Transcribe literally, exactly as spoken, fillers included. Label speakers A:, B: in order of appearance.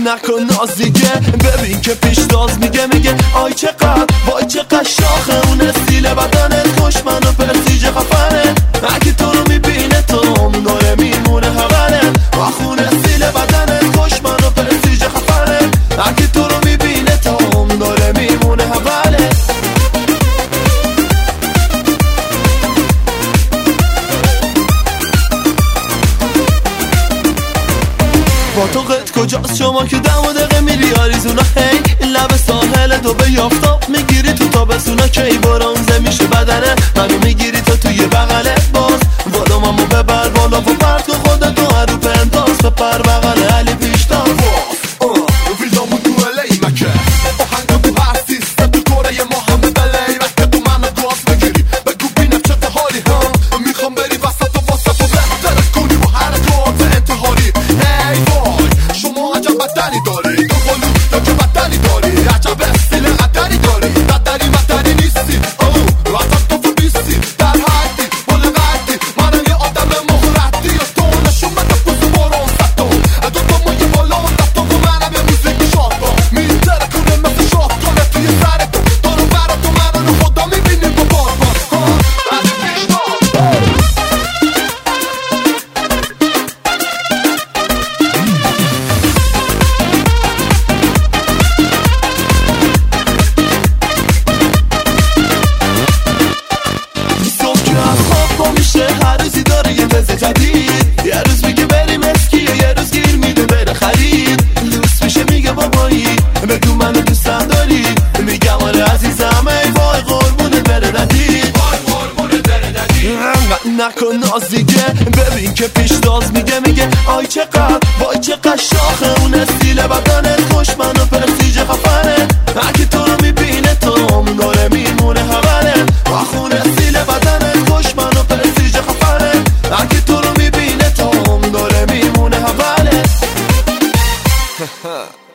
A: نکن ناز دیگه، ببین که پیشتاز میگه میگه آی چقدر وای چقدر شاخه اون استیل بدنت، خوشمن و پرسیج خفنه، اگه تو رو میبینه تو هم داره میمونه حوله، آخون استیل بدنت، خوشمن و پرسیج خفنه، اگه تو رو میبینه تو هم داره میمونه حوله. با تو قد کجاست شما که دم و دقیقه میری آریزونا، هی لب ساحل دو به یافتاب میگیری تو تابستونا، کی برانزه میشه بدنه منو میگیری تو توی بغله، باز بالا مامو ببر بالا و پرد کن خودتو هر رو پنداز بپر بغل علی پیشتاز.
B: ویزامون تو الی مکه آهنگم تو هر سیستم تو کره ما همه بلی مکه تو منو گاز بگیری بگو بینم چه حالی هم میخوام بری وسط و وسط و بهتر کنی و حرکات انتحاری. هی وای شما عجب بدنی داری، تو قلو تو که بدنی داری، عجب استیل قدری داری، قدری مدنی نیستی او وقت تو تو بیستی در حدی بل قدی منم یه آدم مهرتی و تو نشون بده پوزو برون ستو دو تا مایه بالا و دفتو و منم یه موزیک شاد با میتره کنه مثل شاد کنه توی سر تو دارو برا تو منو رو خدا میبینیم با بار بار علی پیشتاز.
A: صبح که از خواب با میشه هر روزی داره یه تزه جدید، یه روز میگه بریم اسکیه یه روز گیر میده بره خرید، دوست میشه میگه بابایی بگو منو دوستم داری، میگم آره عزیزم ای وای قربونت بره ندید، وای قربونت بره ندید. نکن ناز دیگه، ببین که پیشتاز میگه میگه آی چقدر وای چقدر شاخه اون استیل بدنت، خوشمن و پرسیج خفنه، اگه تو رو میبینه تو هم داره میمونه حوله، آخون استیل بدنت، خوشمن و پرسیج خفنه، اگه تو رو میبینه تو هم داره میمونه حوله.